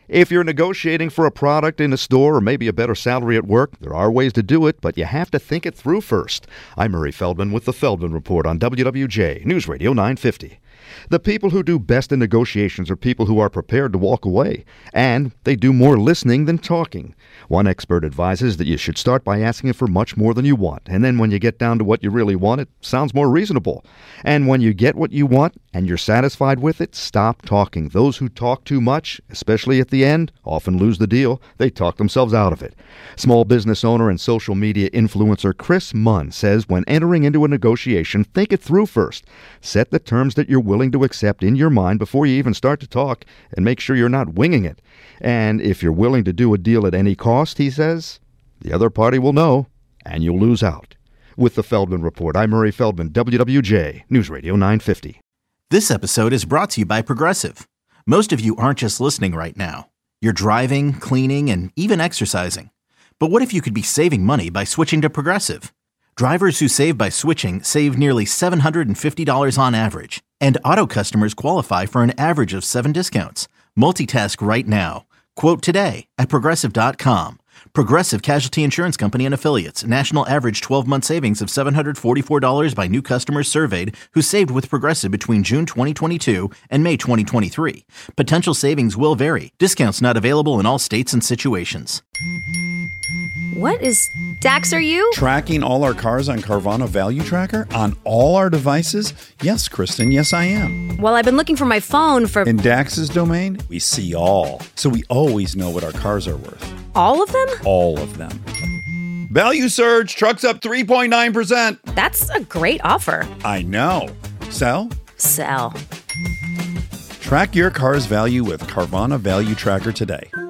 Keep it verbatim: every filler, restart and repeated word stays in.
If you're negotiating for a product in a store or maybe a better salary at work, there are ways to do it, but you have to think it through first. I'm Murray Feldman with the Feldman Report on W W J News Radio nine fifty. The people who do best in negotiations are people who are prepared to walk away, and they do more listening than talking. One expert advises that you should start by asking for much more than you want, and then when you get down to what you really want, it sounds more reasonable. And when you get what you want and you're satisfied with it, stop talking. Those who talk too much, especially at the end, often lose the deal. They talk themselves out of it. Small business owner and social media influencer Chris Munn says when entering into a negotiation, think it through first. Set the terms that you're willing to accept in your mind before you even start to talk, and make sure you're not winging it. And if you're willing to do a deal at any cost, he says, the other party will know, and you'll lose out. With the Feldman Report, I'm Murray Feldman, W W J News Radio nine fifty. This episode is brought to you by Progressive. Most of you aren't just listening right now. You're driving, cleaning, and even exercising. But what if you could be saving money by switching to Progressive? Drivers who save by switching save nearly seven hundred fifty dollars on average, and auto customers qualify for an average of seven discounts. Multitask right now. Quote today at Progressive dot com. Progressive Casualty Insurance Company and Affiliates. National average twelve-month savings of seven hundred forty-four dollars by new customers surveyed who saved with Progressive between June twenty twenty-two and May twenty twenty-three. Potential savings will vary. Discounts not available in all states and situations. What is... Dax, are you? Tracking all our cars on Carvana Value Tracker? On all our devices? Yes, Kristen, yes I am. Well, I've been looking for my phone for... In Dax's domain, we see all. So we always know what our cars are worth. All of them? All of them. Value surge, trucks up three point nine percent. That's a great offer. I know. Sell? Sell. Track your car's value with Carvana Value Tracker today.